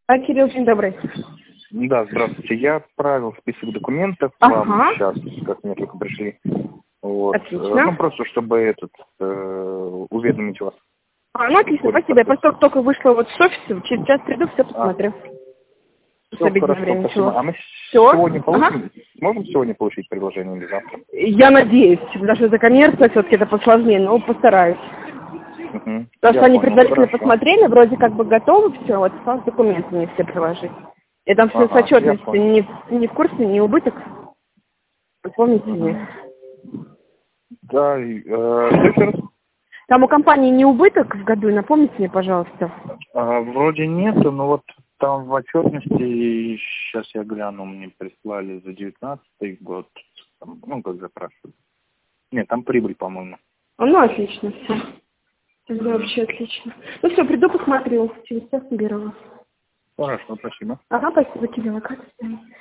Кирилл, день добрый. Да, здравствуйте. Я отправил список документов вам сейчас, как мне только пришли. Вот. Отлично. Ну, просто чтобы уведомить вас. Ну, отлично, спасибо. Я просто только вышла вот с офиса, через час приду, все посмотрю. Все хорошо, спасибо. А мы Всё? сегодня получим? Сможем сегодня получить предложение или завтра? Я надеюсь, даже за коммерцию все-таки это посложнее, но постараюсь. Угу. Потому что они предварительно посмотрели, вроде как бы готовы, все, вот осталось документы мне все приложить. Я там все с отчетностью не в курсе, не убыток. Вы помните мне? Да, что еще раз? Там у компании не убыток в году, напомните мне, пожалуйста. Вроде нету, но вот там в отчетности, сейчас я гляну, мне прислали за 19-й год, там, ну, как запрашивают. Нет, там прибыль, по-моему. Ну, отлично, все. Тогда вообще отлично. Ну все, приду, посмотрю. Через час наберу вас. Хорошо, спасибо. Ага, спасибо, Кирилл. Как ты?